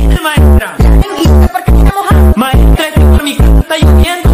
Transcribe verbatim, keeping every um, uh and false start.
Maestra, maestra, ¿y por qué está mojado? Maestra, es que por mi casa está lloviendo.